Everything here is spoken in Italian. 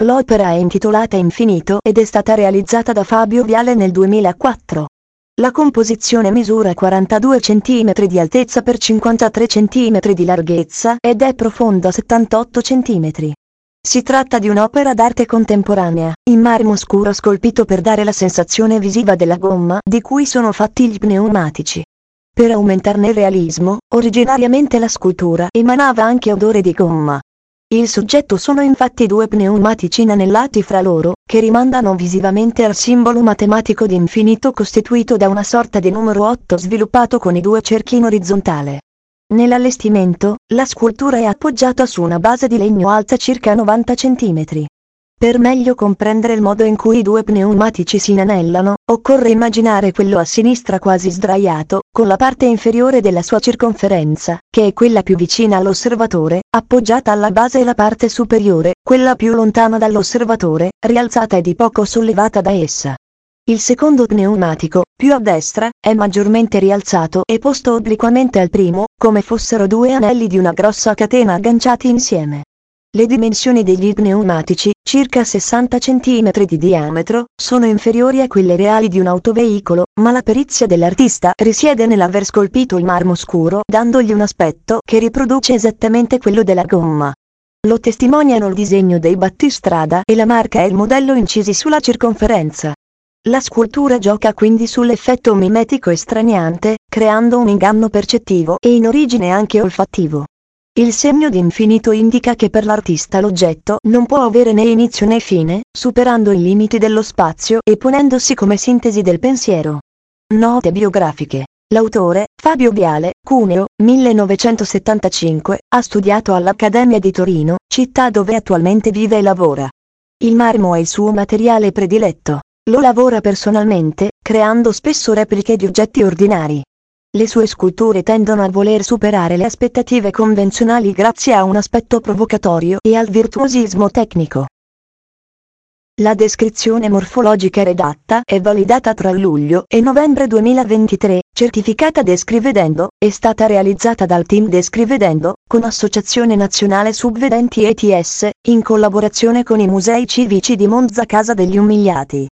L'opera è intitolata Infinito ed è stata realizzata da Fabio Viale nel 2004. La composizione misura 42 cm di altezza per 53 cm di larghezza ed è profonda 78 cm. Si tratta di un'opera d'arte contemporanea, in marmo scuro scolpito per dare la sensazione visiva della gomma di cui sono fatti gli pneumatici. Per aumentarne il realismo, originariamente la scultura emanava anche odore di gomma. Il soggetto sono infatti due pneumatici inanellati fra loro, che rimandano visivamente al simbolo matematico di infinito costituito da una sorta di numero 8 sviluppato con i due cerchi in orizzontale. Nell'allestimento, la scultura è appoggiata su una base di legno alta circa 90 cm. Per meglio comprendere il modo in cui i due pneumatici si inanellano, occorre immaginare quello a sinistra quasi sdraiato, con la parte inferiore della sua circonferenza, che è quella più vicina all'osservatore, appoggiata alla base e la parte superiore, quella più lontana dall'osservatore, rialzata e di poco sollevata da essa. Il secondo pneumatico, più a destra, è maggiormente rialzato e posto obliquamente al primo, come fossero due anelli di una grossa catena agganciati insieme. Le dimensioni degli pneumatici, circa 60 cm di diametro, sono inferiori a quelle reali di un autoveicolo, ma la perizia dell'artista risiede nell'aver scolpito il marmo scuro dandogli un aspetto che riproduce esattamente quello della gomma. Lo testimoniano il disegno dei battistrada e la marca e il modello incisi sulla circonferenza. La scultura gioca quindi sull'effetto mimetico estraniante, creando un inganno percettivo e in origine anche olfattivo. Il segno di infinito indica che per l'artista l'oggetto non può avere né inizio né fine, superando i limiti dello spazio e ponendosi come sintesi del pensiero. Note biografiche. L'autore, Fabio Viale, Cuneo, 1975, ha studiato all'Accademia di Torino, città dove attualmente vive e lavora. Il marmo è il suo materiale prediletto. Lo lavora personalmente, creando spesso repliche di oggetti ordinari. Le sue sculture tendono a voler superare le aspettative convenzionali grazie a un aspetto provocatorio e al virtuosismo tecnico. La descrizione morfologica redatta e validata tra luglio e novembre 2023, certificata Descrivedendo, è stata realizzata dal team Descrivedendo, con Associazione Nazionale Subvedenti ETS, in collaborazione con i Musei Civici di Monza Casa degli Umiliati.